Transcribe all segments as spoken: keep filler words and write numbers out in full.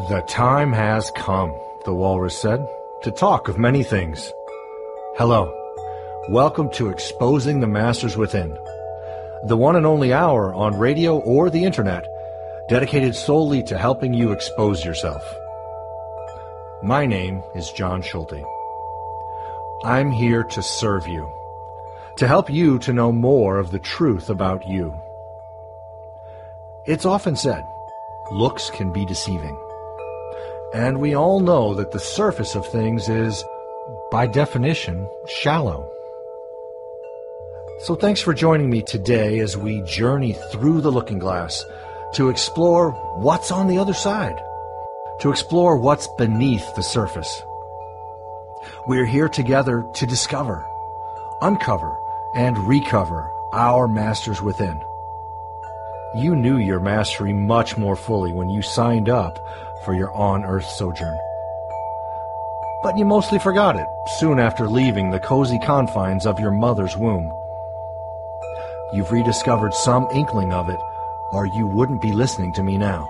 The time has come, the walrus said, to talk of many things. Hello. Welcome to Exposing the Masters Within, the one and only hour on radio or the internet dedicated solely to helping you expose yourself. My name is John Schulte. I'm here to serve you, to help you to know more of the truth about you. It's often said, looks can be deceiving. And we all know that the surface of things is, by definition, shallow. So thanks for joining me today as we journey through the looking glass to explore what's on the other side, to explore what's beneath the surface. We're here together to discover, uncover, and recover our masters within. You knew your mastery much more fully when you signed up for your on-earth sojourn. But you mostly forgot it soon after leaving the cozy confines of your mother's womb. You've rediscovered some inkling of it, or you wouldn't be listening to me now.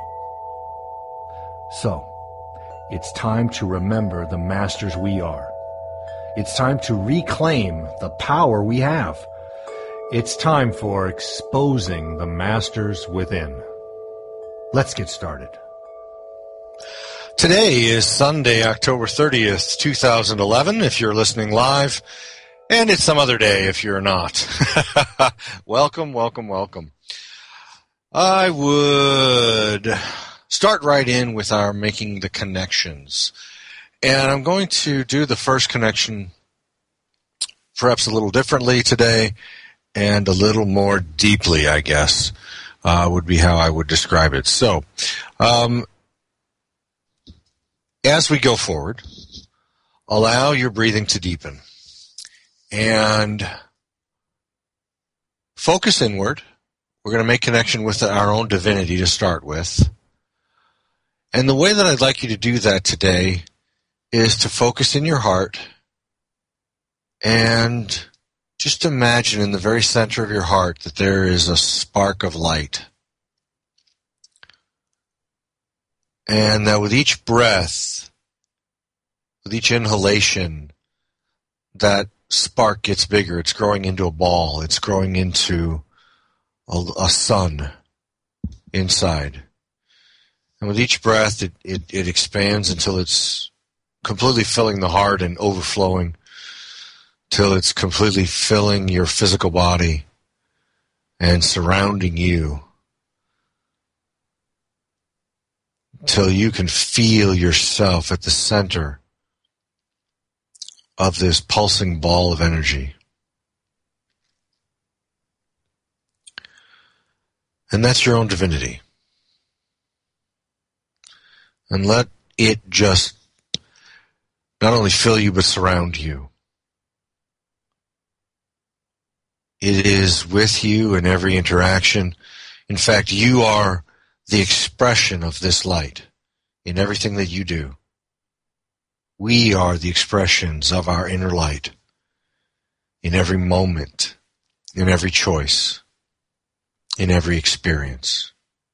So, it's time to remember the masters we are. It's time to reclaim the power we have. It's time for exposing the masters within. Let's get started. Today is Sunday, October thirtieth, two thousand eleven, if you're listening live, and it's some other day if you're not. Welcome, welcome, welcome. I would start right in with our making the connections. And I'm going to do the first connection perhaps a little differently today and a little more deeply, I guess, uh, would be how I would describe it. So, um, as we go forward, allow your breathing to deepen and focus inward. We're going to make connection with our own divinity to start with. And the way that I'd like you to do that today is to focus in your heart and just imagine in the very center of your heart that there is a spark of light. And that with each breath, with each inhalation, that spark gets bigger. It's growing into a ball. It's growing into a, a sun inside. And with each breath, it, it, it expands until it's completely filling the heart and overflowing, till it's completely filling your physical body and surrounding you, till you can feel yourself at the center of this pulsing ball of energy. And that's your own divinity. And let it just not only fill you, but surround you. It is with you in every interaction. In fact, you are the expression of this light in everything that you do. We are the expressions of our inner light in every moment, in every choice, in every experience.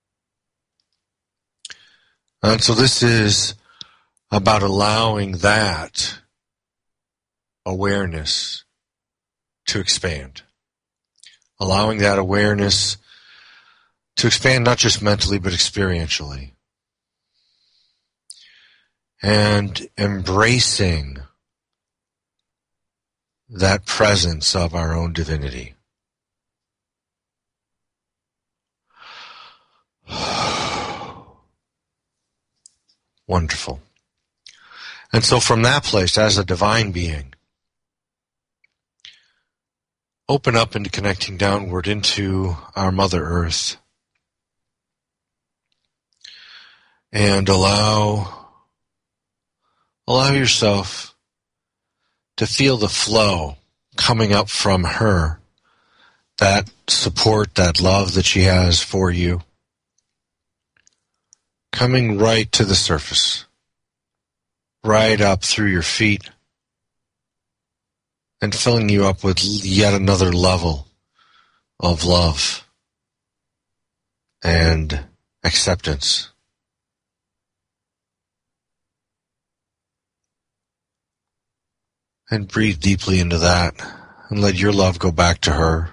And so this is about allowing that awareness to expand. Allowing that awareness to expand not just mentally but experientially. And embracing that presence of our own divinity. Wonderful. And so from that place, as a divine being, open up into connecting downward into our Mother Earth. And allow, allow yourself to feel the flow coming up from her, that support, that love that she has for you, coming right to the surface, right up through your feet, and filling you up with yet another level of love and acceptance And breathe deeply into that, and let your love go back to her.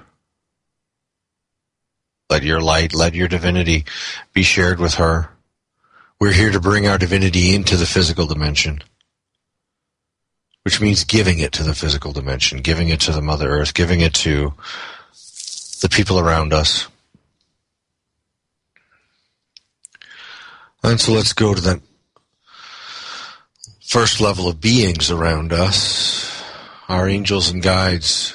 Let your light, let your divinity be shared with her. We're here to bring our divinity into the physical dimension, which means giving it to the physical dimension, giving it to the Mother Earth, giving it to the people around us. And so let's go to that first level of beings around us, our angels and guides,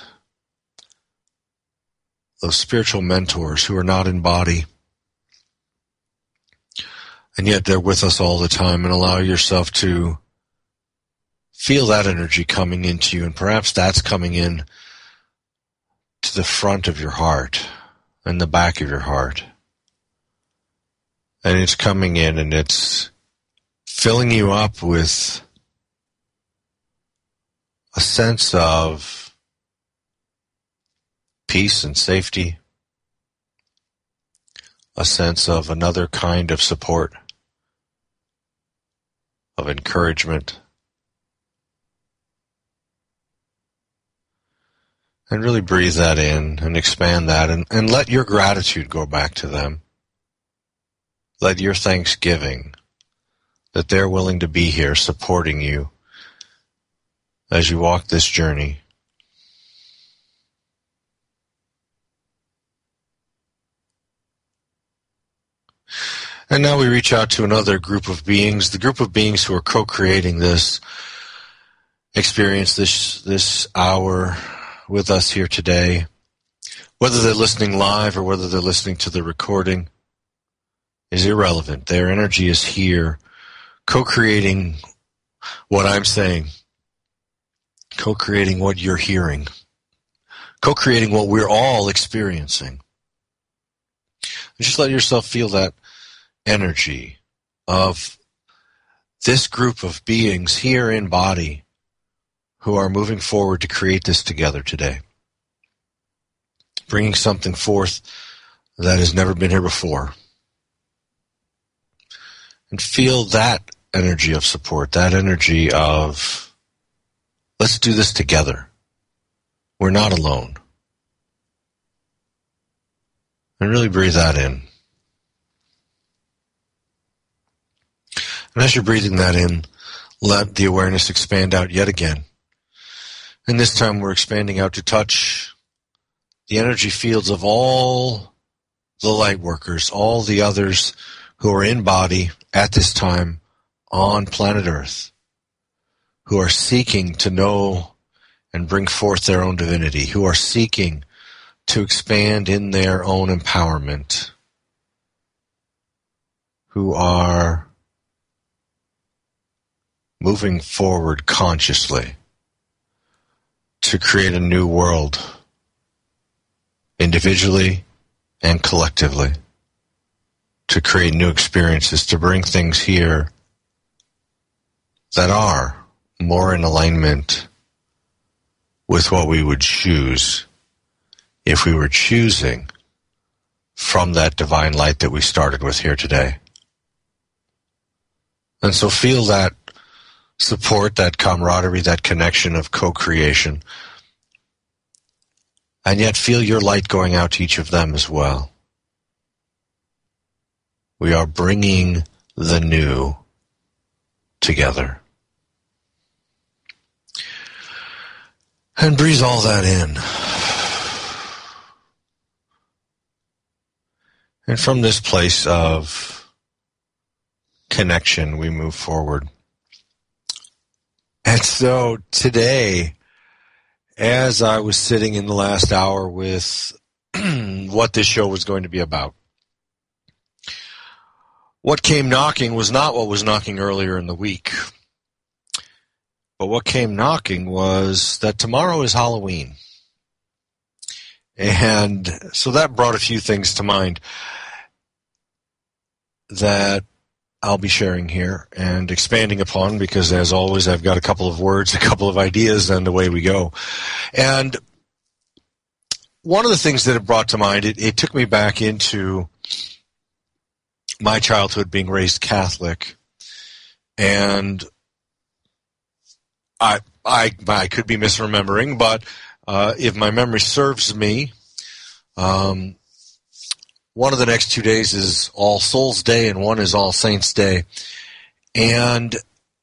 those spiritual mentors who are not in body, and yet they're with us all the time. And allow yourself to feel that energy coming into you, and perhaps that's coming in to the front of your heart and the back of your heart. And it's coming in and it's filling you up with a sense of peace and safety, a sense of another kind of support, of encouragement, and really breathe that in and expand that, and, and let your gratitude go back to them. Let your thanksgiving that they're willing to be here supporting you as you walk this journey. And now we reach out to another group of beings, the group of beings who are co-creating this experience, this this hour with us here today. Whether they're listening live or whether they're listening to the recording is irrelevant. Their energy is here, co-creating what I'm saying, co-creating what you're hearing, co-creating what we're all experiencing. And just let yourself feel that energy of this group of beings here in body who are moving forward to create this together today, bringing something forth that has never been here before. And feel that energy of support, that energy of, let's do this together. We're not alone. And really breathe that in. And as you're breathing that in, let the awareness expand out yet again. And this time we're expanding out to touch the energy fields of all the light workers, all the others who are in body at this time on planet Earth, who are seeking to know and bring forth their own divinity, who are seeking to expand in their own empowerment, who are moving forward consciously to create a new world, individually and collectively, to create new experiences, to bring things here that are more in alignment with what we would choose if we were choosing from that divine light that we started with here today. And so feel that support, that camaraderie, that connection of co-creation, and yet feel your light going out to each of them as well. We are bringing the new together. And breathe all that in. And from this place of connection, we move forward. And so today, as I was sitting in the last hour with what this show was going to be about, what came knocking was not what was knocking earlier in the week. But what came knocking was that tomorrow is Halloween. And so that brought a few things to mind that I'll be sharing here and expanding upon, because as always, I've got a couple of words, a couple of ideas, and away we go. And one of the things that it brought to mind, it, it took me back into my childhood being raised Catholic. And I I, I could be misremembering, but uh, if my memory serves me, um, one of the next two days is All Souls Day and one is All Saints Day. And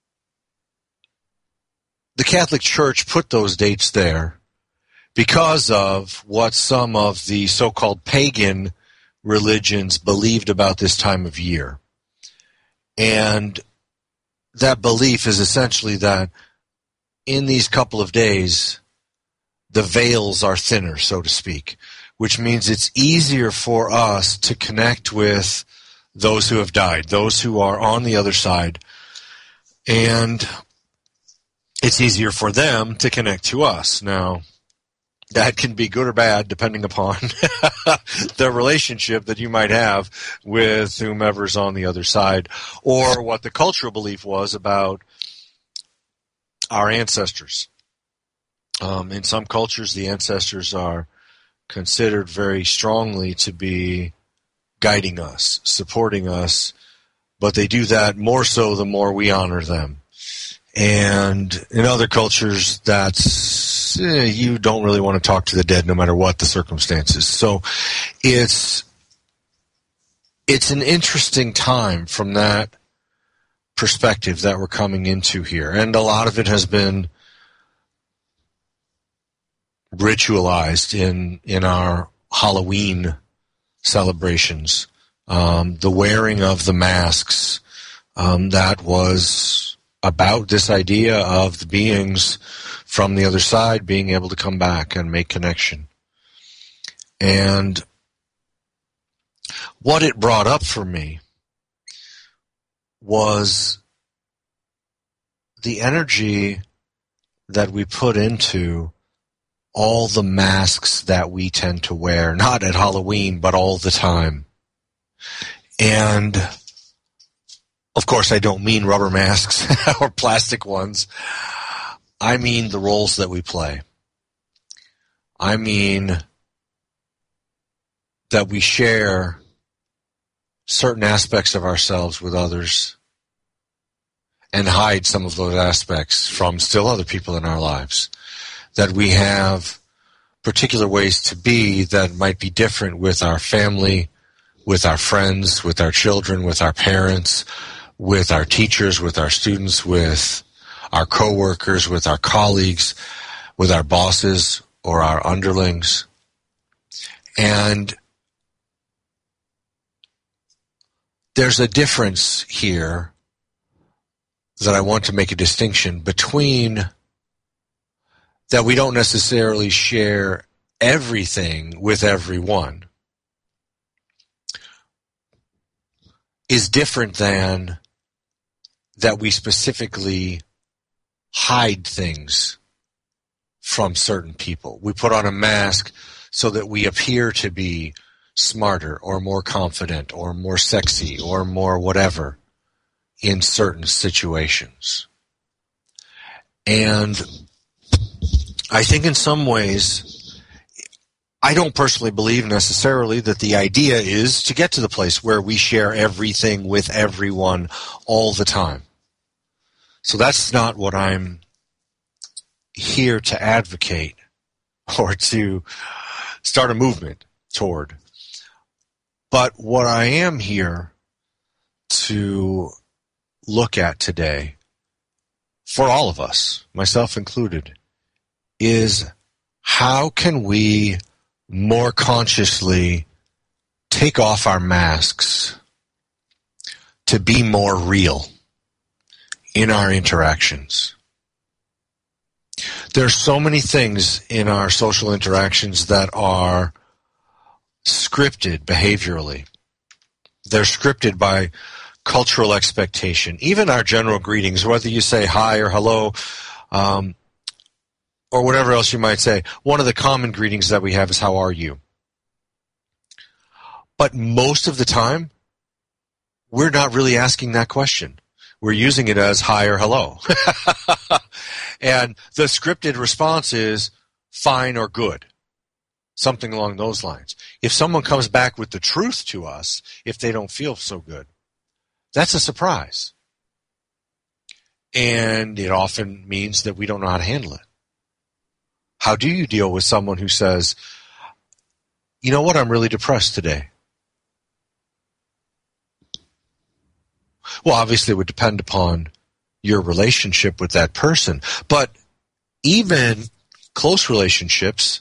the Catholic Church put those dates there because of what some of the so-called pagan religions believed about this time of year. And that belief is essentially that in these couple of days, the veils are thinner, so to speak, which means it's easier for us to connect with those who have died, those who are on the other side, and it's easier for them to connect to us. Now, that can be good or bad depending upon the relationship that you might have with whomever's on the other side, or what the cultural belief was about our ancestors. Um, in some cultures, the ancestors are considered very strongly to be guiding us, supporting us, but they do that more so the more we honor them. And in other cultures, that's eh, you don't really want to talk to the dead no matter what the circumstances. So it's it's an interesting time from that perspective that we're coming into here. And a lot of it has been ritualized in, in our Halloween celebrations. Um, the wearing of the masks, um, that was about this idea of the beings from the other side being able to come back and make connection. And what it brought up for me was the energy that we put into all the masks that we tend to wear, not at Halloween, but all the time. And of course, I don't mean rubber masks or plastic ones. I mean the roles that we play. I mean that we share certain aspects of ourselves with others and hide some of those aspects from still other people in our lives. That we have particular ways to be that might be different with our family, with our friends, with our children, with our parents, with our teachers, with our students, with our coworkers, with our colleagues, with our bosses or our underlings. And there's a difference here that I want to make a distinction between that we don't necessarily share everything with everyone is different than that we specifically hide things from certain people. We put on a mask so that we appear to be smarter or more confident or more sexy or more whatever in certain situations. And I think in some ways, I don't personally believe necessarily that the idea is to get to the place where we share everything with everyone all the time. So that's not what I'm here to advocate or to start a movement toward. But what I am here to look at today, for all of us, myself included, is how can we more consciously take off our masks to be more real in our interactions. There are so many things in our social interactions that are scripted behaviorally. They're scripted by cultural expectation. Even our general greetings, whether you say hi or hello, um, or whatever else you might say, one of the common greetings that we have is, how are you? But most of the time, we're not really asking that question. We're using it as hi or hello. And the scripted response is fine or good, something along those lines. If someone comes back with the truth to us, if they don't feel so good, that's a surprise. And it often means that we don't know how to handle it. How do you deal with someone who says, you know what, I'm really depressed today? Well, obviously it would depend upon your relationship with that person. But even close relationships,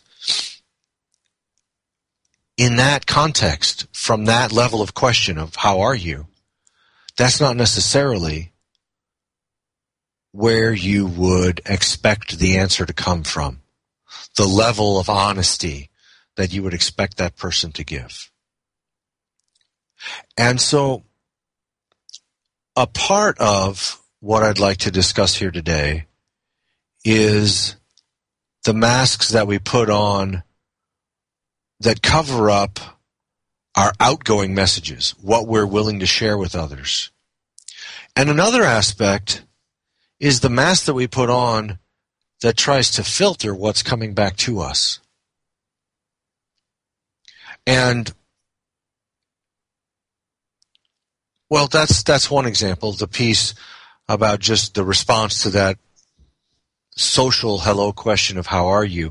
in that context, from that level of question of how are you, that's not necessarily where you would expect the answer to come from, the level of honesty that you would expect that person to give. And so a part of what I'd like to discuss here today is the masks that we put on that cover up our outgoing messages, what we're willing to share with others. And another aspect is the mask that we put on that tries to filter what's coming back to us. And, well, that's that's one example, the piece about just the response to that social hello question of how are you,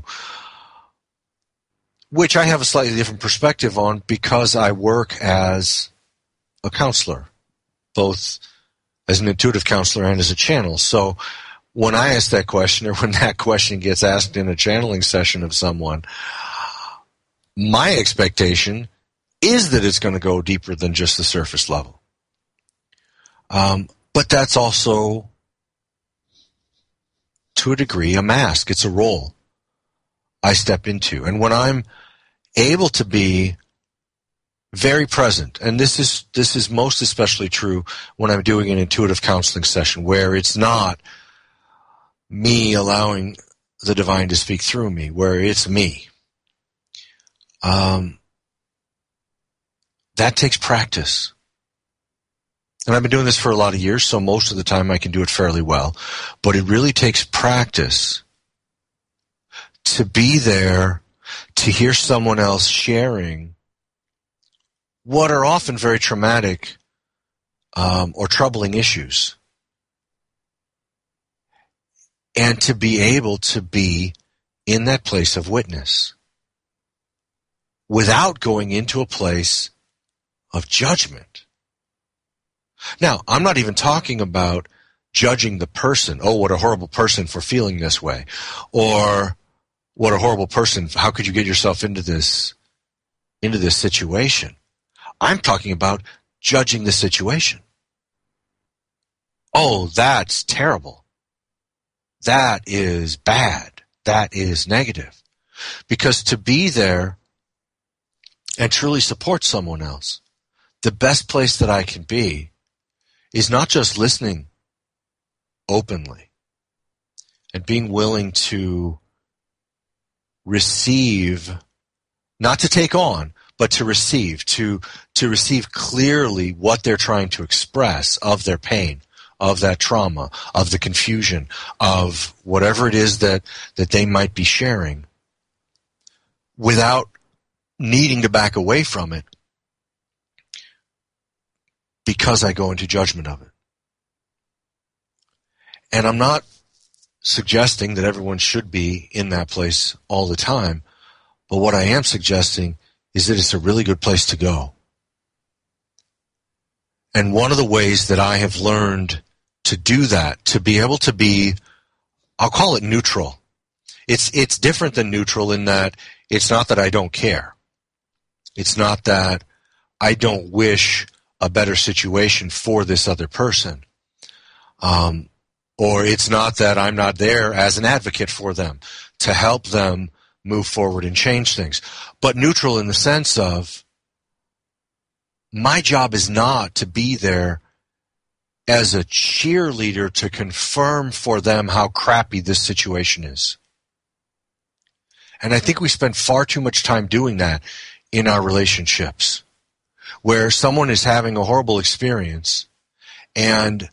which I have a slightly different perspective on because I work as a counselor, both as an intuitive counselor and as a channel. So when I ask that question, or when that question gets asked in a channeling session of someone, my expectation is that it's going to go deeper than just the surface level. Um, but that's also, to a degree, a mask. It's a role I step into. And when I'm able to be very present, and this is this is most especially true when I'm doing an intuitive counseling session, where it's not me allowing the divine to speak through me, where it's me. Um, that takes practice. And I've been doing this for a lot of years, so most of the time I can do it fairly well. But it really takes practice to be there, to hear someone else sharing what are often very traumatic um, or troubling issues, and to be able to be in that place of witness without going into a place of judgment. Now, I'm not even talking about judging the person. Oh, what a horrible person for feeling this way. Or what a horrible person, how could you get yourself into this, into this situation? I'm talking about judging the situation. Oh, that's terrible. That is bad. That is negative. Because to be there and truly support someone else, the best place that I can be is not just listening openly and being willing to receive, not to take on, but to receive, to to receive clearly what they're trying to express of their pain, of that trauma, of the confusion, of whatever it is that, that they might be sharing, without needing to back away from it because I go into judgment of it. And I'm not suggesting that everyone should be in that place all the time, but what I am suggesting is that it's a really good place to go. And one of the ways that I have learned to do that, to be able to be, I'll call it neutral. It's it's different than neutral in that it's not that I don't care. It's not that I don't wish a better situation for this other person. Um, or it's not that I'm not there as an advocate for them to help them move forward and change things. But neutral in the sense of my job is not to be there as a cheerleader to confirm for them how crappy this situation is. And I think we spend far too much time doing that in our relationships, where someone is having a horrible experience and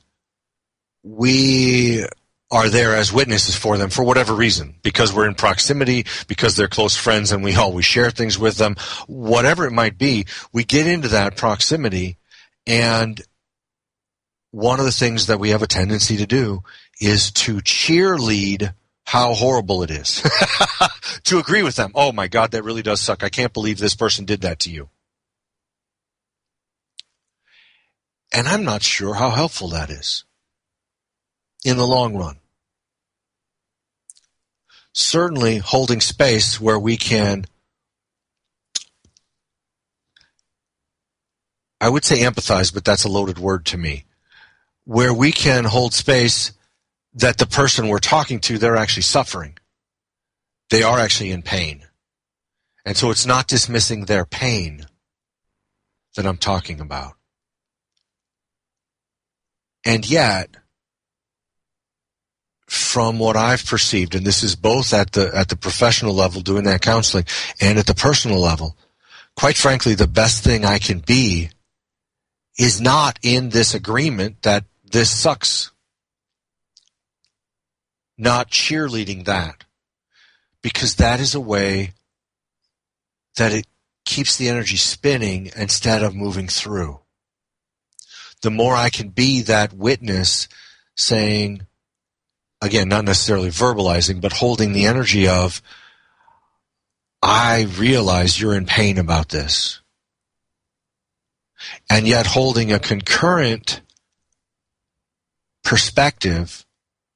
we are there as witnesses for them for whatever reason, because we're in proximity, because they're close friends and we always share things with them, whatever it might be. We get into that proximity and one of the things that we have a tendency to do is to cheerlead how horrible it is. To agree with them. Oh my God, that really does suck. I can't believe this person did that to you. And I'm not sure how helpful that is in the long run. Certainly holding space where we can, I would say empathize, but that's a loaded word to me, where we can hold space that the person we're talking to, they're actually suffering. They are actually in pain. And so it's not dismissing their pain that I'm talking about. And yet, from what I've perceived, and this is both at the at the professional level doing that counseling and at the personal level, quite frankly, the best thing I can be is not in this agreement that this sucks. Not cheerleading that. Because that is a way that it keeps the energy spinning instead of moving through. The more I can be that witness saying, again, not necessarily verbalizing, but holding the energy of, I realize you're in pain about this. And yet holding a concurrent perspective,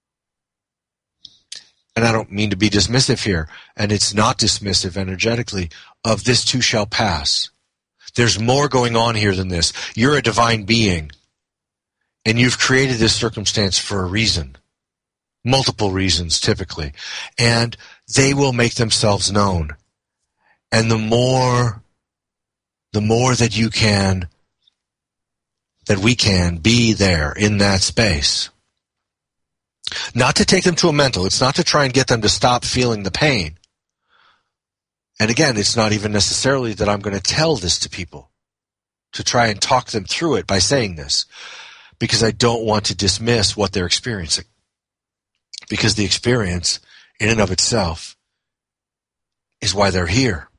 and I don't mean to be dismissive here, and it's not dismissive energetically, of this too shall pass. There's more going on here than this. You're a divine being, and you've created this circumstance for a reason. Multiple reasons, typically. And they will make themselves known. And the more, the more that you can, that we can be there in that space. Not to take them to a mental. It's not to try and get them to stop feeling the pain. And again, it's not even necessarily that I'm going to tell this to people, to try and talk them through it by saying this, because I don't want to dismiss what they're experiencing. Because the experience, in and of itself, is why they're here.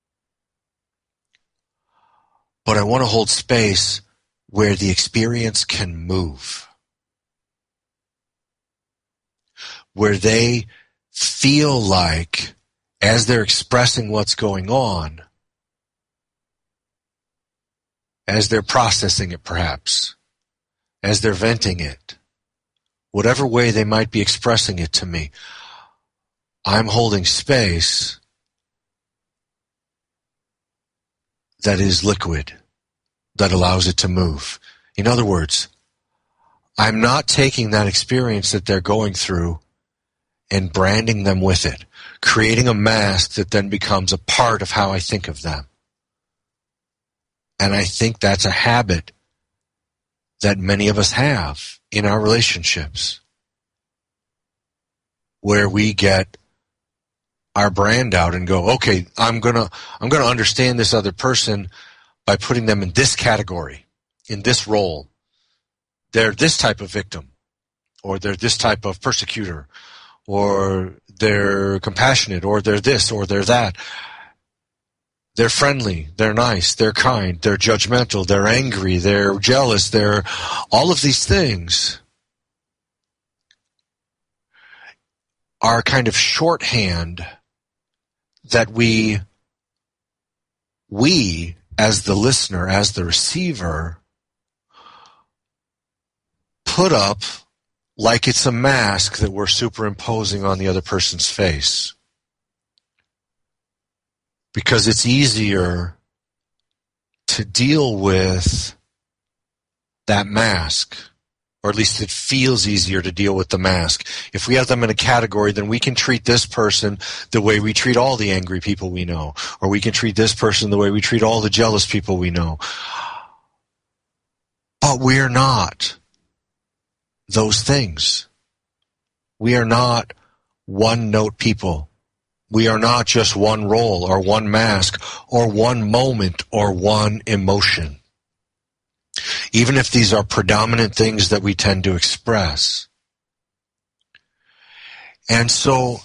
But I want to hold space where the experience can move. Where they feel like, as they're expressing what's going on, as they're processing it perhaps, as they're venting it, whatever way they might be expressing it to me, I'm holding space that is liquid, that allows it to move. In other words, I'm not taking that experience that they're going through and branding them with it, creating a mask that then becomes a part of how I think of them. And I think that's a habit that many of us have in our relationships, where we get our brand out and go, okay, I'm gonna I'm gonna understand this other person by putting them in this category, in this role. They're this type of victim, or they're this type of persecutor, or they're compassionate, or they're this, or they're that. They're friendly, they're nice, they're kind, they're judgmental, they're angry, they're jealous, they're all of these things are kind of shorthand that we, we as the listener, as the receiver, put up like it's a mask that we're superimposing on the other person's face. Because it's easier to deal with that mask, or at least it feels easier to deal with the mask. If we have them in a category, then we can treat this person the way we treat all the angry people we know, or we can treat this person the way we treat all the jealous people we know. But we're not those things. We are not one-note people. We are not just one role or one mask or one moment or one emotion. Even if these are predominant things that we tend to express. And so,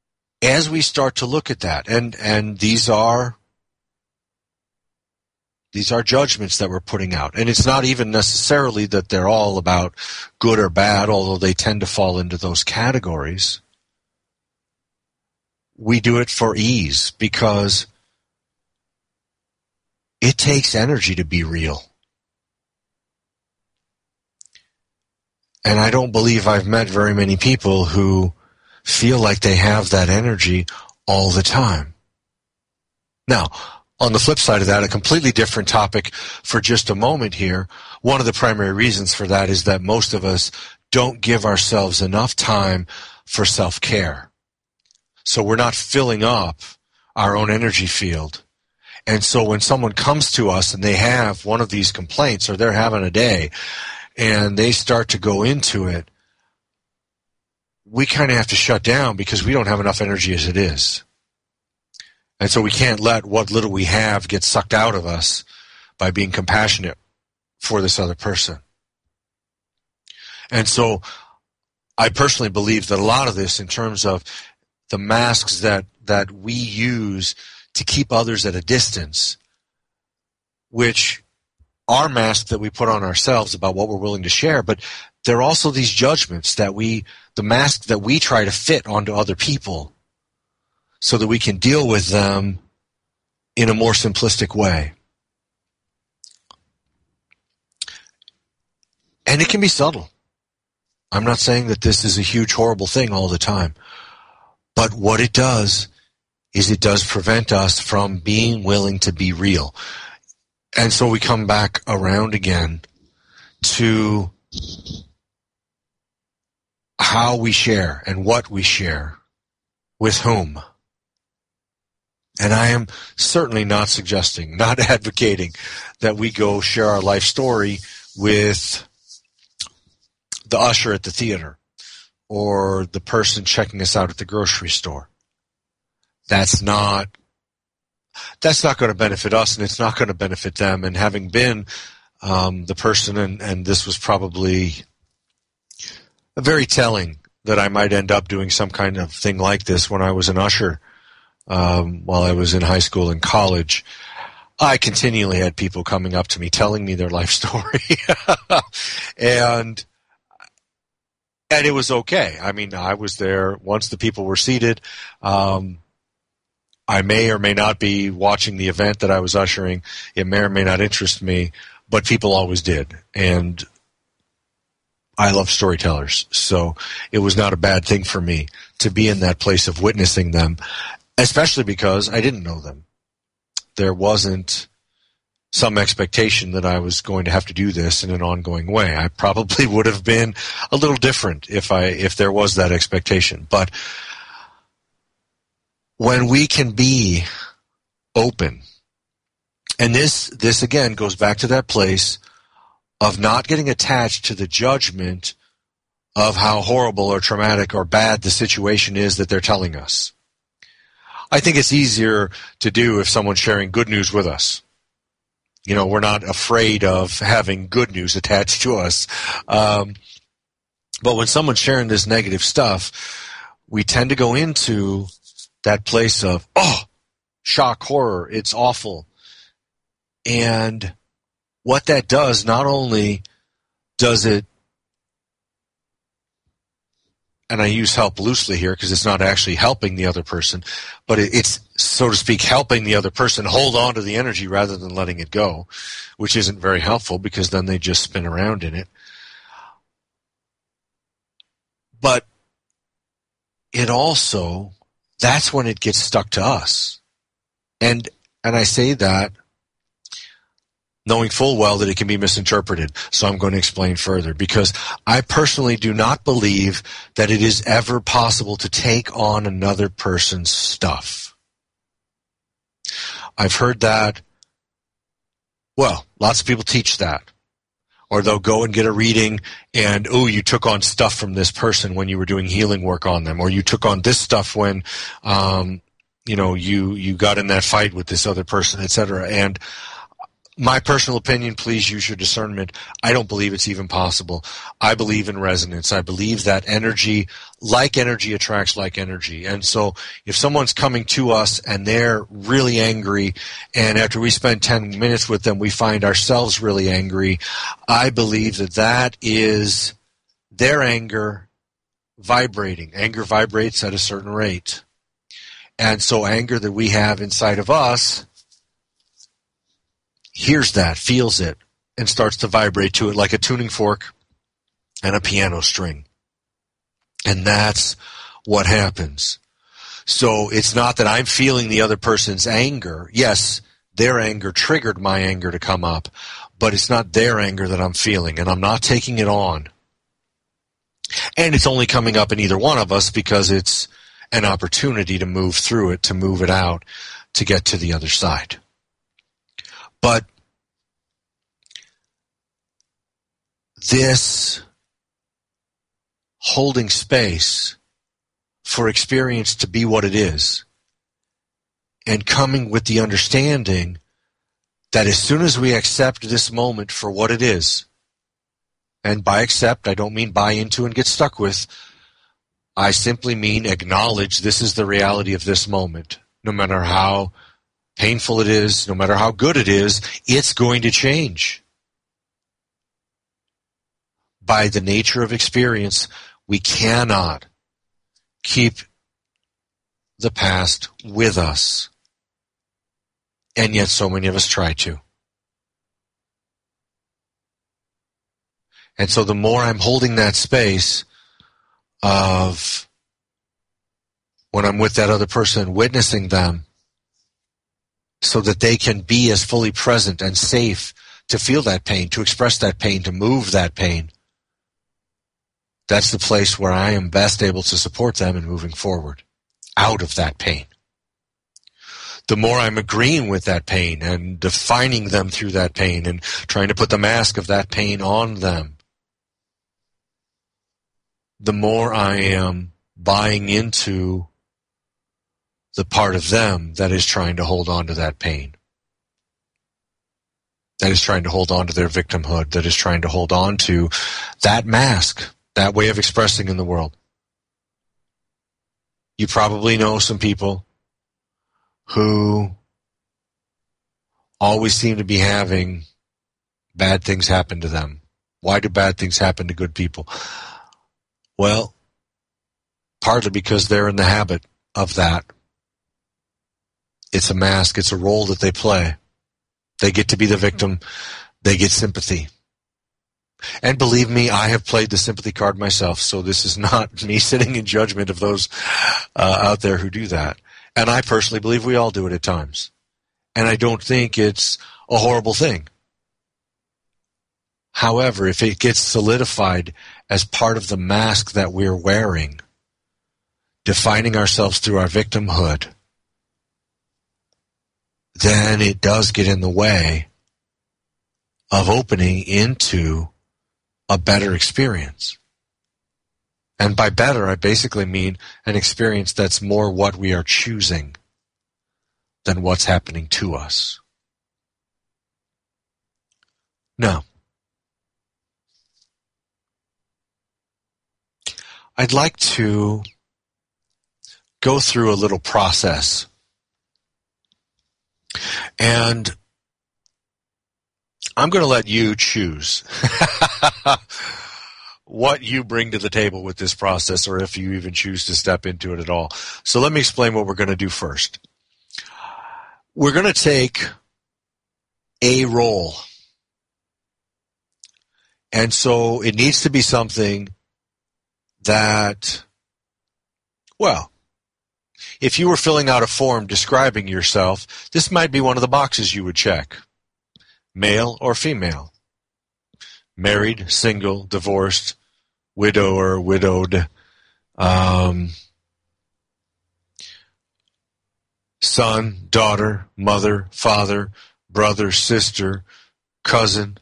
as we start to look at that, and, and these are These are judgments that we're putting out. And it's not even necessarily that they're all about good or bad, although they tend to fall into those categories. We do it for ease because it takes energy to be real. And I don't believe I've met very many people who feel like they have that energy all the time. Now, on the flip side of that, a completely different topic for just a moment here. One of the primary reasons for that is that most of us don't give ourselves enough time for self-care. So we're not filling up our own energy field. And so when someone comes to us and they have one of these complaints or they're having a day and they start to go into it, we kind of have to shut down because we don't have enough energy as it is. And so we can't let what little we have get sucked out of us by being compassionate for this other person. And so I personally believe that a lot of this, in terms of the masks that, that we use to keep others at a distance, which are masks that we put on ourselves about what we're willing to share, but they're also these judgments that we, the mask that we try to fit onto other people so that we can deal with them in a more simplistic way. And it can be subtle. I'm not saying that this is a huge, horrible thing all the time. But what it does is it does prevent us from being willing to be real. And so we come back around again to how we share and what we share with whom. And I am certainly not suggesting, not advocating that we go share our life story with the usher at the theater or the person checking us out at the grocery store. That's not, that's not going to benefit us, and it's not going to benefit them. And having been um, the person, and, and this was probably very telling that I might end up doing some kind of thing like this when I was an usher um, while I was in high school and college. I continually had people coming up to me telling me their life story. and and it was okay. I mean, I was there once the people were seated. Um, I may or may not be watching the event that I was ushering. It may or may not interest me, but people always did. And I love storytellers, so it was not a bad thing for me to be in that place of witnessing them, especially because I didn't know them. There wasn't some expectation that I was going to have to do this in an ongoing way. I probably would have been a little different if I if there was that expectation. But when we can be open, and this this again goes back to that place of not getting attached to the judgment of how horrible or traumatic or bad the situation is that they're telling us. I think it's easier to do if someone's sharing good news with us. You know, we're not afraid of having good news attached to us. Um, but when someone's sharing this negative stuff, we tend to go into that place of, oh, shock, horror, it's awful. And what that does, not only does it, and I use help loosely here because it's not actually helping the other person, but it's, so to speak, helping the other person hold on to the energy rather than letting it go, which isn't very helpful because then they just spin around in it. But it also, that's when it gets stuck to us. And and I say that knowing full well that it can be misinterpreted. So I'm going to explain further, because I personally do not believe that it is ever possible to take on another person's stuff. I've heard that, well, lots of people teach that. Or they'll go and get a reading and, oh, you took on stuff from this person when you were doing healing work on them. Or you took on this stuff when, um, you know, you, you got in that fight with this other person, et cetera. And My personal opinion, please use your discernment. I don't believe it's even possible. I believe in resonance. I believe that energy, like energy, attracts like energy. And so if someone's coming to us and they're really angry, and after we spend ten minutes with them, we find ourselves really angry, I believe that that is their anger vibrating. Anger vibrates at a certain rate. And so anger that we have inside of us hears that, feels it, and starts to vibrate to it like a tuning fork and a piano string. And that's what happens. So it's not that I'm feeling the other person's anger. Yes, their anger triggered my anger to come up, but it's not their anger that I'm feeling, and I'm not taking it on. And it's only coming up in either one of us because it's an opportunity to move through it, to move it out, to get to the other side. But this holding space for experience to be what it is, and coming with the understanding that as soon as we accept this moment for what it is, and by accept, I don't mean buy into and get stuck with, I simply mean acknowledge this is the reality of this moment. No matter how painful it is, no matter how good it is, it's going to change. By the nature of experience, we cannot keep the past with us. And yet so many of us try to. And so the more I'm holding that space of when I'm with that other person, witnessing them, so that they can be as fully present and safe to feel that pain, to express that pain, to move that pain, that's the place where I am best able to support them in moving forward, out of that pain. The more I'm agreeing with that pain and defining them through that pain and trying to put the mask of that pain on them, the more I am buying into the part of them that is trying to hold on to that pain, that is trying to hold on to their victimhood, that is trying to hold on to that mask, that way of expressing in the world. You probably know some people who always seem to be having bad things happen to them. Why do bad things happen to good people? Well, partly because they're in the habit of that. It's a mask. It's a role that they play. They get to be the victim. They get sympathy. And believe me, I have played the sympathy card myself, so this is not me sitting in judgment of those uh, out there who do that. And I personally believe we all do it at times. And I don't think it's a horrible thing. However, if it gets solidified as part of the mask that we're wearing, defining ourselves through our victimhood, then it does get in the way of opening into a better experience. And by better, I basically mean an experience that's more what we are choosing than what's happening to us. Now, I'd like to go through a little process. And I'm going to let you choose what you bring to the table with this process, or if you even choose to step into it at all. So let me explain what we're going to do first. We're going to take a role. And so it needs to be something that, well, if you were filling out a form describing yourself, this might be one of the boxes you would check. Male or female. Married, single, divorced, widower, widowed, um, son, daughter, mother, father, brother, sister, cousin.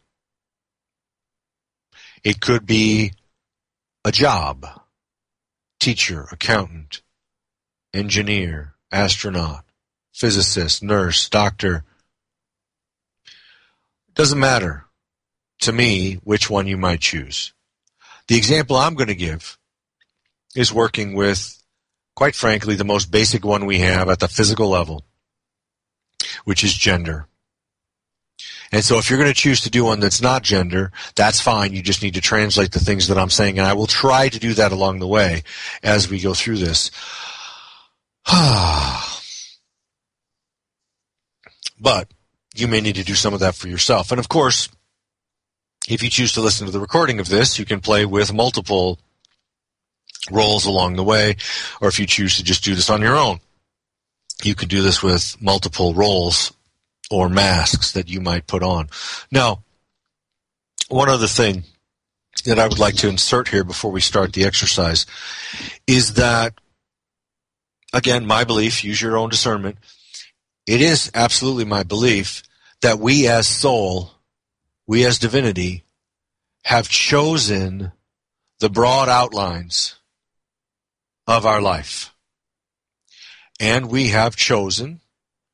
It could be a job, teacher, accountant, engineer, astronaut, physicist, nurse, doctor. It doesn't matter to me which one you might choose. The example I'm going to give is working with, quite frankly, the most basic one we have at the physical level, which is gender. And so if you're going to choose to do one that's not gender, that's fine. You just need to translate the things that I'm saying, and I will try to do that along the way as we go through this. But you may need to do some of that for yourself. And of course, if you choose to listen to the recording of this, you can play with multiple roles along the way, or if you choose to just do this on your own, you can do this with multiple roles or masks that you might put on. Now, one other thing that I would like to insert here before we start the exercise is that, again, my belief, use your own discernment, it is absolutely my belief that we as soul, we as divinity, have chosen the broad outlines of our life. And we have chosen,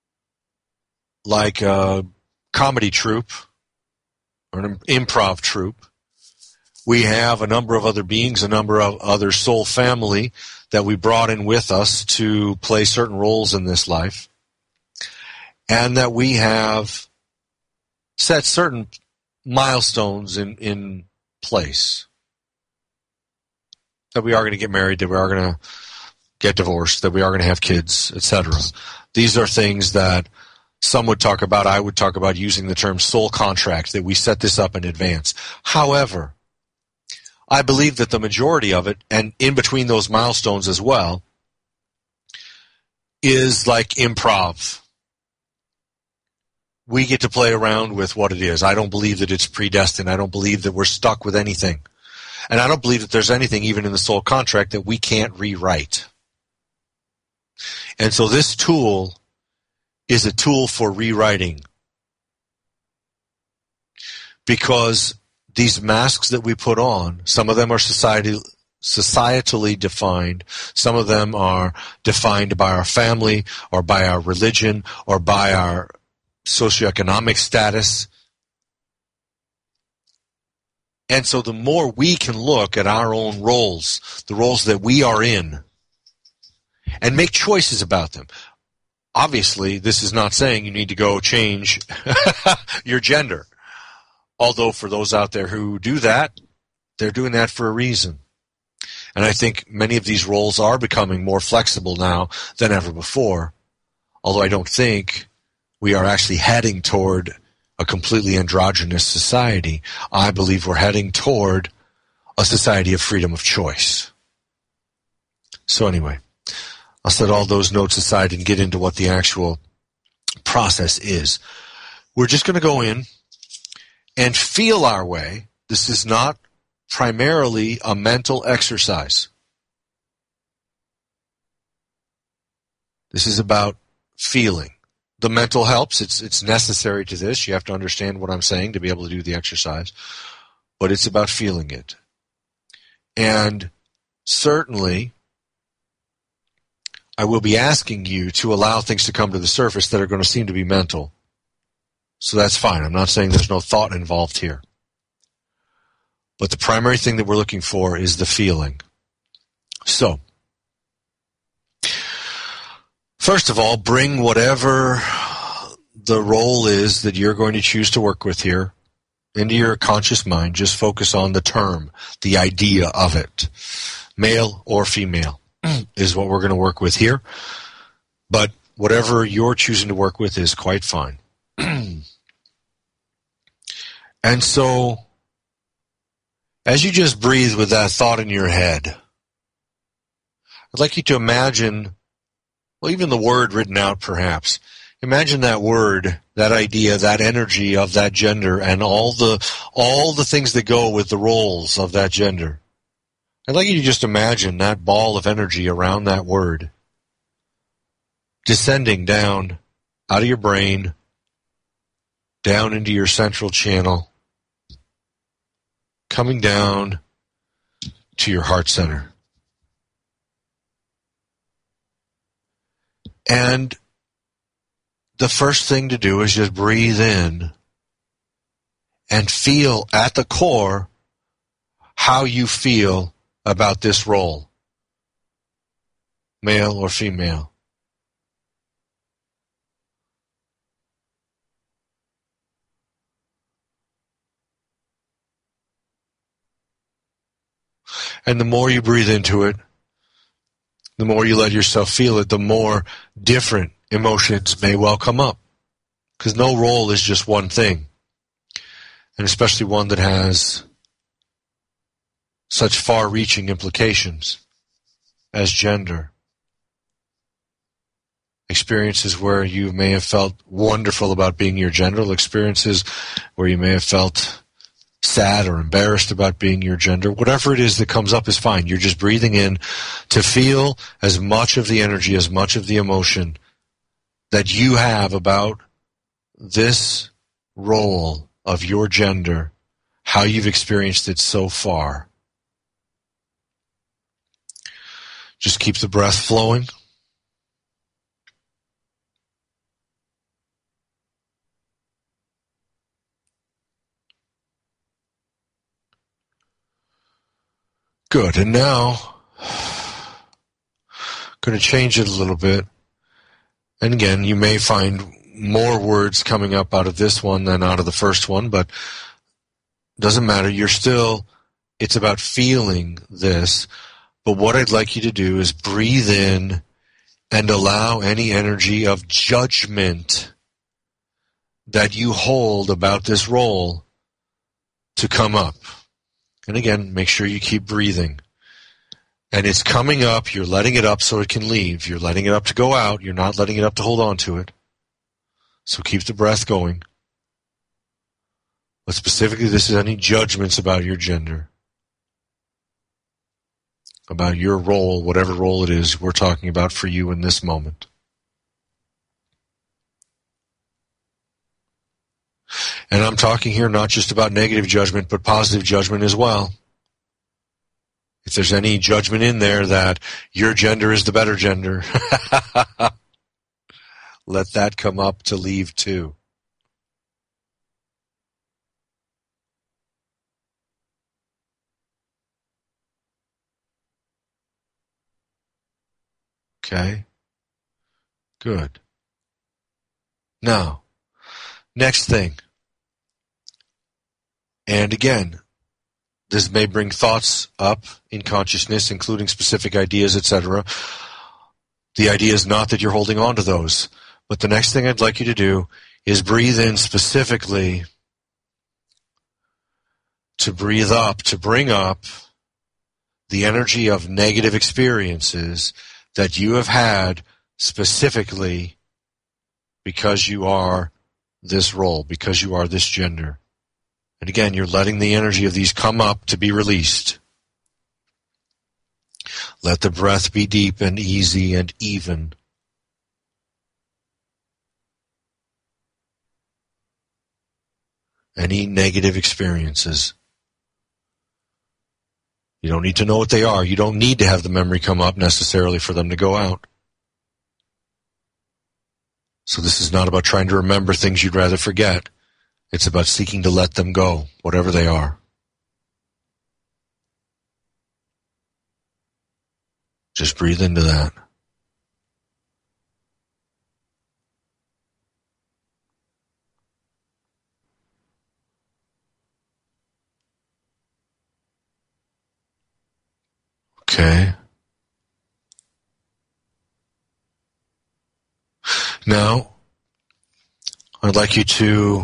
like a comedy troupe or an improv troupe, we have a number of other beings, a number of other soul family that we brought in with us to play certain roles in this life, and that we have set certain milestones in, in place. That we are going to get married, that we are going to get divorced, that we are going to have kids, et cetera. These are things that some would talk about, I would talk about using the term soul contract, that we set this up in advance. However, I believe that the majority of it, and in between those milestones as well, is like improv. We get to play around with what it is. I don't believe that it's predestined. I don't believe that we're stuck with anything. And I don't believe that there's anything, even in the soul contract, that we can't rewrite. And so this tool is a tool for rewriting. Because these masks that we put on, some of them are society, societally defined. Some of them are defined by our family or by our religion or by our socioeconomic status. And so the more we can look at our own roles, the roles that we are in, and make choices about them. Obviously, this is not saying you need to go change your gender. Although for those out there who do that, they're doing that for a reason. And I think many of these roles are becoming more flexible now than ever before. Although I don't think we are actually heading toward a completely androgynous society. I believe we're heading toward a society of freedom of choice. So anyway, I'll set all those notes aside and get into what the actual process is. We're just going to go in and feel our way. This is not primarily a mental exercise. This is about feeling. The mental helps. It's it's necessary to this. You have to understand what I'm saying to be able to do the exercise. But it's about feeling it. And certainly, I will be asking you to allow things to come to the surface that are going to seem to be mental. So that's fine. I'm not saying there's no thought involved here. But the primary thing that we're looking for is the feeling. So, first of all, bring whatever the role is that you're going to choose to work with here into your conscious mind. Just focus on the term, the idea of it. Male or female is what we're going to work with here. But whatever you're choosing to work with is quite fine. And so, as you just breathe with that thought in your head, I'd like you to imagine, well, even the word written out perhaps. Imagine that word, that idea, that energy of that gender, and all the all the things that go with the roles of that gender. I'd like you to just imagine that ball of energy around that word descending down out of your brain, down into your central channel, coming down to your heart center. And the first thing to do is just breathe in and feel at the core how you feel about this role, male or female. And the more you breathe into it, the more you let yourself feel it, the more different emotions may well come up. Because no role is just one thing. And especially one that has such far-reaching implications as gender. Experiences where you may have felt wonderful about being your gender, experiences where you may have felt sad or embarrassed about being your gender. Whatever it is that comes up is fine. You're just breathing in to feel as much of the energy, as much of the emotion that you have about this role of your gender, how you've experienced it so far. Just keep the breath flowing. Good. And now, going to change it a little bit. And again, you may find more words coming up out of this one than out of the first one, but it doesn't matter. You're still, it's about feeling this. But what I'd like you to do is breathe in and allow any energy of judgment that you hold about this role to come up. And again, make sure you keep breathing. And it's coming up, you're letting it up so it can leave. You're letting it up to go out, you're not letting it up to hold on to it. So keep the breath going. But specifically, this is any judgments about your gender, about your role, whatever role it is we're talking about for you in this moment. And I'm talking here not just about negative judgment, but positive judgment as well. If there's any judgment in there that your gender is the better gender, let that come up to leave too. Okay? Good. Now, next thing. And again, this may bring thoughts up in consciousness, including specific ideas, et cetera. The idea is not that you're holding on to those. But the next thing I'd like you to do is breathe in specifically to breathe up, to bring up the energy of negative experiences that you have had specifically because you are this role, because you are this gender. And again, you're letting the energy of these come up to be released. Let the breath be deep and easy and even. Any negative experiences. You don't need to know what they are. You don't need to have the memory come up necessarily for them to go out. So this is not about trying to remember things you'd rather forget. It's about seeking to let them go, whatever they are. Just breathe into that. Okay. Now, I'd like you to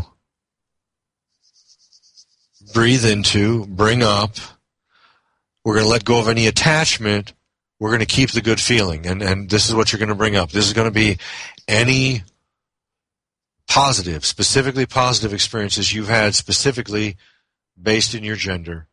breathe into, bring up. We're going to let go of any attachment. We're going to keep the good feeling. And, and this is what you're going to bring up. This is going to be any positive, specifically positive experiences you've had specifically based in your gender.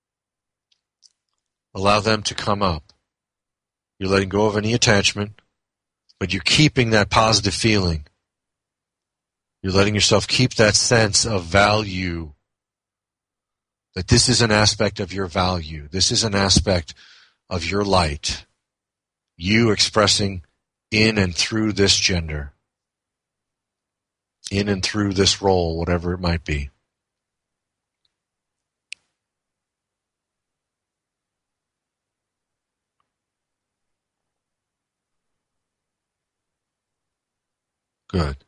Allow them to come up. You're letting go of any attachment, but you're keeping that positive feeling. You're letting yourself keep that sense of value. That this is an aspect of your value. This is an aspect of your light. You expressing in and through this gender. In and through this role, whatever it might be. Good.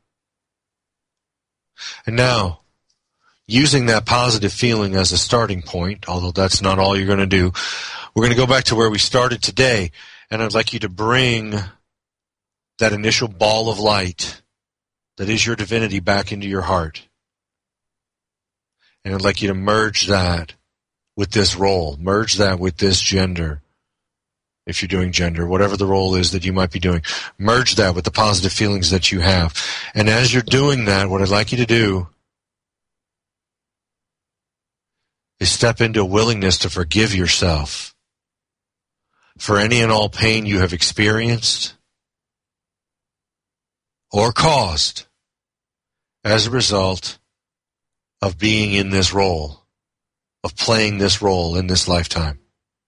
And now, using that positive feeling as a starting point, although that's not all you're going to do, we're going to go back to where we started today, and I'd like you to bring that initial ball of light that is your divinity back into your heart. And I'd like you to merge that with this role, merge that with this gender, if you're doing gender, whatever the role is that you might be doing, merge that with the positive feelings that you have. And as you're doing that, what I'd like you to do is step into a willingness to forgive yourself for any and all pain you have experienced or caused as a result of being in this role, of playing this role in this lifetime.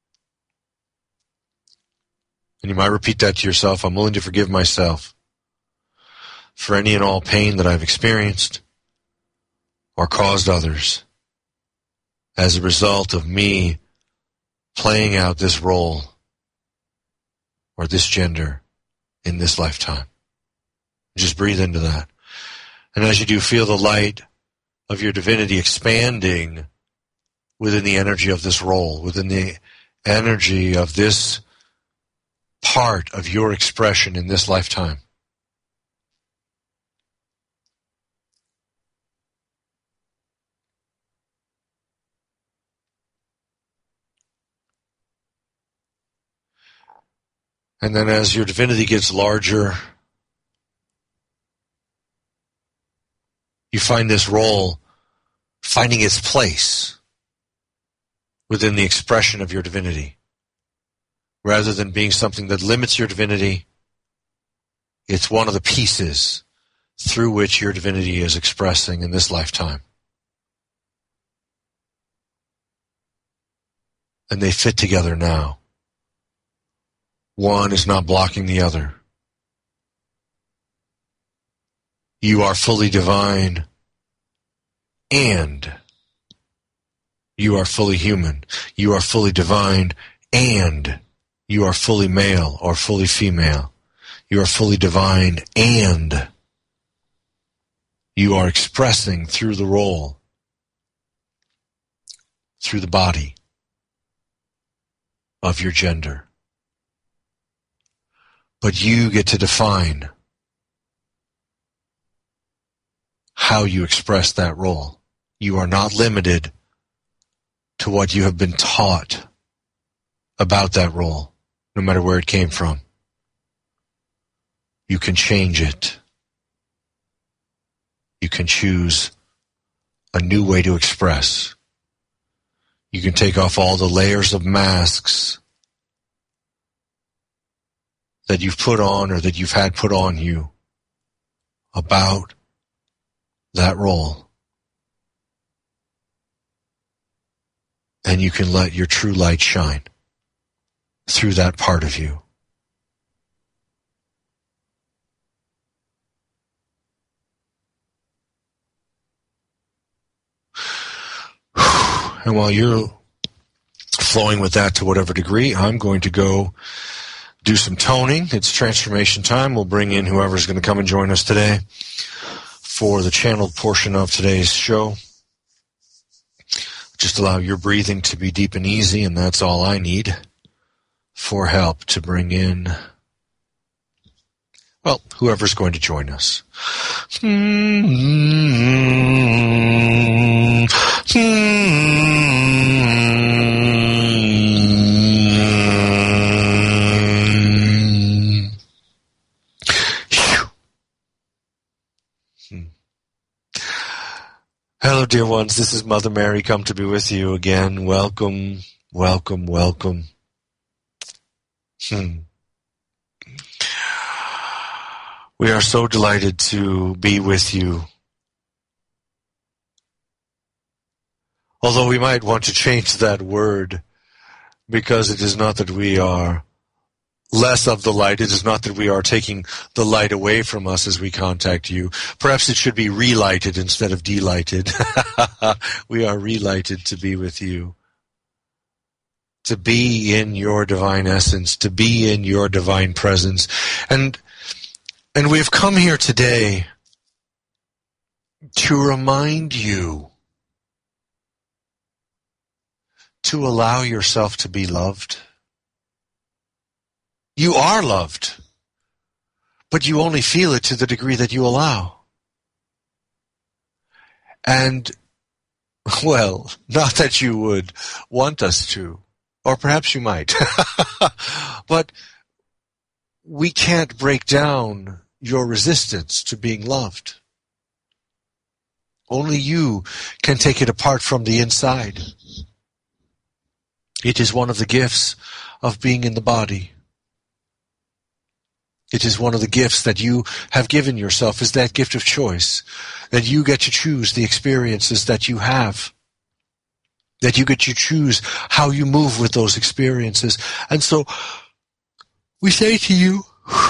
And you might repeat that to yourself. I'm willing to forgive myself for any and all pain that I've experienced or caused others as a result of me playing out this role or this gender in this lifetime. Just breathe into that. And as you do, feel the light of your divinity expanding within the energy of this role, within the energy of this part of your expression in this lifetime. And then as your divinity gets larger, you find this role finding its place within the expression of your divinity. Rather than being something that limits your divinity, it's one of the pieces through which your divinity is expressing in this lifetime. And they fit together now. One is not blocking the other. You are fully divine, and you are fully human. You are fully divine, and you are fully male or fully female. You are fully divine, and you are expressing through the role, through the body of your gender. But you get to define how you express that role. You are not limited to what you have been taught about that role, no matter where it came from. You can change it. You can choose a new way to express. You can take off all the layers of masks that you've put on or that you've had put on you about that role. And you can let your true light shine through that part of you. And while you're flowing with that to whatever degree, I'm going to go do some toning. It's transformation time. We'll bring in whoever's going to come and join us today for the channeled portion of today's show. Just allow your breathing to be deep and easy, and that's all I need for help to bring in, well, whoever's going to join us. Mm-hmm. Hello, dear ones. This is Mother Mary, come to be with you again. Welcome, welcome, welcome. Hmm. We are so delighted to be with you. Although we might want to change that word, because it is not that we are less of the light. It is not that we are taking the light away from us as we contact you. Perhaps it should be relighted instead of delighted. We are relighted to be with you. To be in your divine essence, to be in your divine presence. And And we've come here today to remind you to allow yourself to be loved. You are loved, but you only feel it to the degree that you allow. And, well, not that you would want us to, or perhaps you might, but we can't break down your resistance to being loved. Only you can take it apart from the inside. It is one of the gifts of being in the body. It is one of the gifts that you have given yourself, is that gift of choice, that you get to choose the experiences that you have, that you get to choose how you move with those experiences. And so we say to you,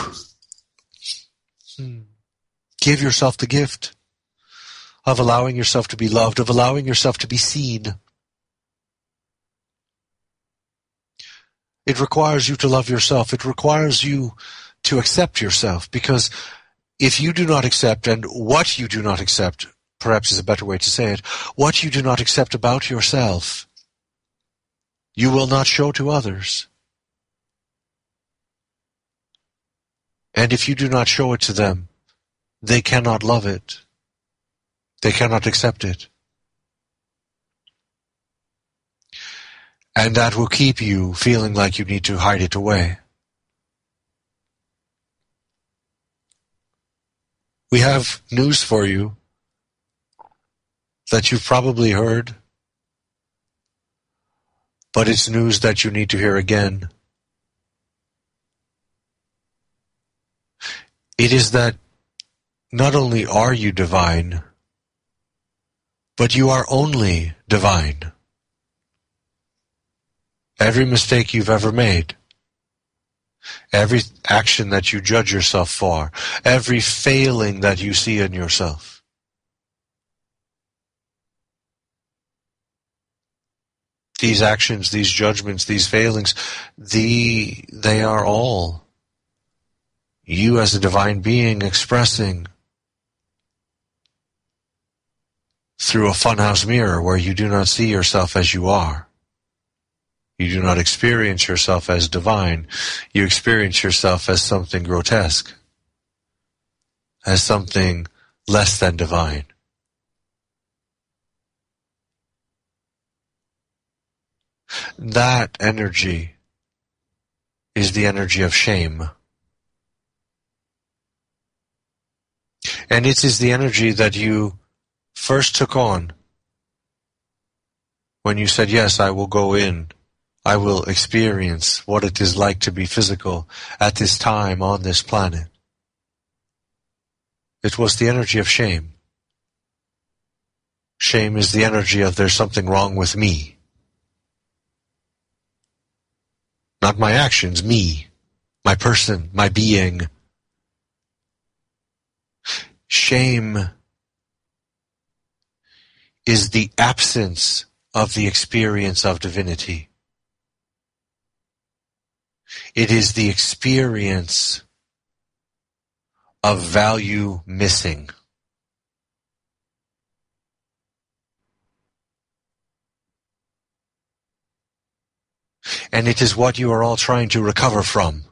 give yourself the gift of allowing yourself to be loved, of allowing yourself to be seen. It requires you to love yourself. It requires you to accept yourself, because if you do not accept, and what you do not accept, perhaps is a better way to say it, what you do not accept about yourself, you will not show to others. And if you do not show it to them, they cannot love it. They cannot accept it. And that will keep you feeling like you need to hide it away. We have news for you that you've probably heard, but it's news that you need to hear again. It is that not only are you divine, but you are only divine. Every mistake you've ever made, every action that you judge yourself for, every failing that you see in yourself, these actions, these judgments, these failings, the, they are all you as a divine being expressing through a funhouse mirror where you do not see yourself as you are. You do not experience yourself as divine. You experience yourself as something grotesque, as something less than divine. That energy is the energy of shame. And it is the energy that you first took on when you said, yes, I will go in. I will experience what it is like to be physical at this time on this planet. It was the energy of shame. Shame is the energy of there's something wrong with me. Not my actions, me, my person, my being. Shame is the absence of the experience of divinity. It is the experience of value missing. And it is what you are all trying to recover from.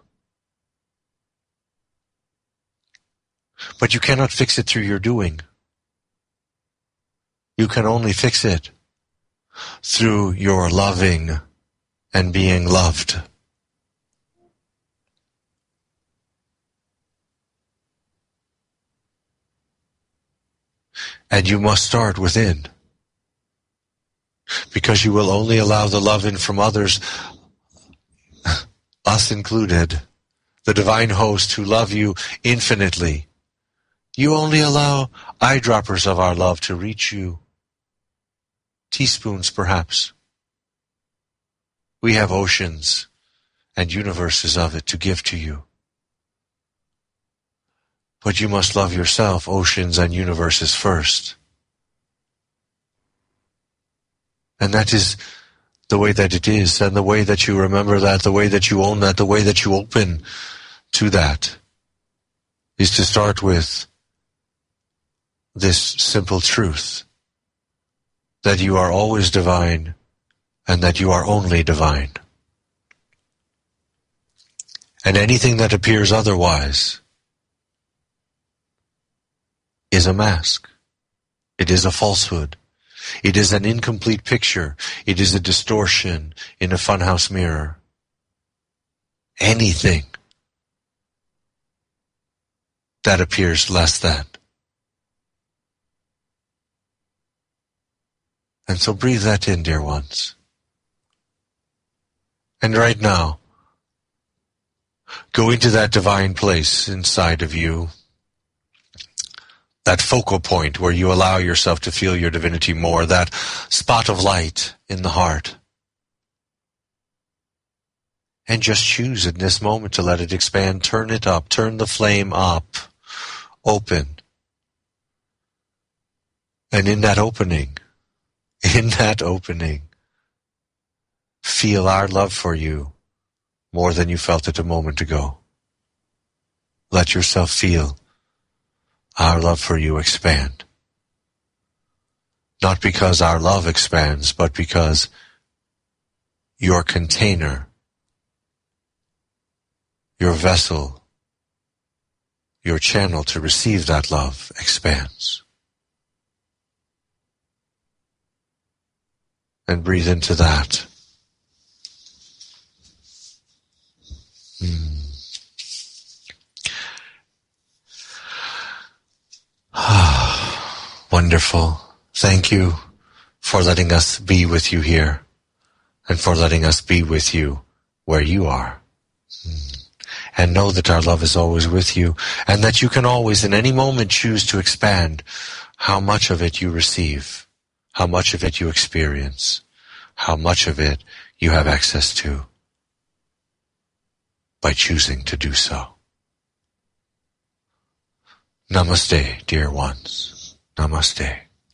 But you cannot fix it through your doing. You can only fix it through your loving and being loved. And you must start within. Because you will only allow the love in from others, us included, the divine host who love you infinitely. You only allow eyedroppers of our love to reach you. Teaspoons, perhaps. We have oceans and universes of it to give to you. But you must love yourself, oceans and universes first. And that is the way that it is, and the way that you remember that, the way that you own that, the way that you open to that, is to start with this simple truth, that you are always divine and that you are only divine. And anything that appears otherwise is a mask. It is a falsehood. It is an incomplete picture. It is a distortion in a funhouse mirror. Anything that appears less than. And so breathe that in, dear ones. And right now, go into that divine place inside of you, that focal point where you allow yourself to feel your divinity more, that spot of light in the heart. And just choose in this moment to let it expand. Turn it up. Turn the flame up. Open. And in that opening, in that opening, feel our love for you more than you felt it a moment ago. Let yourself feel our love for you expand. Not because our love expands, but because your container, your vessel, your channel to receive that love expands. And breathe into that. Hmm. Wonderful. Thank you for letting us be with you here and for letting us be with you where you are. And know that our love is always with you and that you can always in any moment choose to expand how much of it you receive, how much of it you experience, how much of it you have access to by choosing to do so. Namaste, dear ones. Namaste.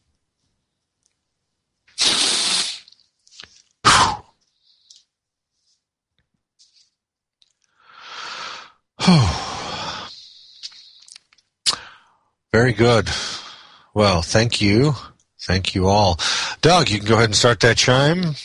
Very good. Well, thank you. Thank you all. Doug, you can go ahead and start that chime.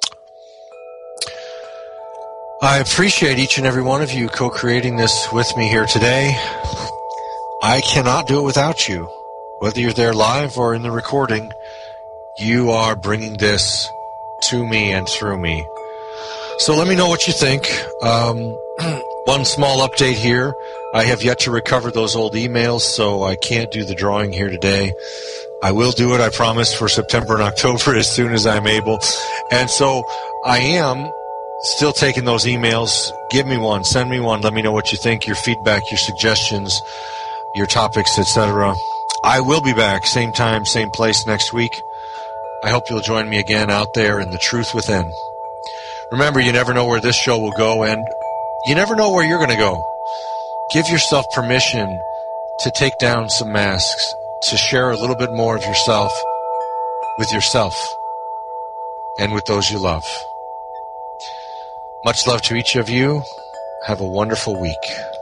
I appreciate each and every one of you co-creating this with me here today. I cannot do it without you. Whether you're there live or in the recording, you are bringing this to me and through me. So let me know what you think. Um, one small update here. I have yet to recover those old emails, so I can't do the drawing here today. I will do it, I promise, for September and October as soon as I'm able. And so I am still taking those emails. Give me one. Send me one. Let me know what you think, your feedback, your suggestions, your topics, et cetera. I will be back, same time, same place next week. I hope you'll join me again out there in the truth within. Remember, you never know where this show will go, and you never know where you're going to go. Give yourself permission to take down some masks, to share a little bit more of yourself with yourself and with those you love. Much love to each of you. Have a wonderful week.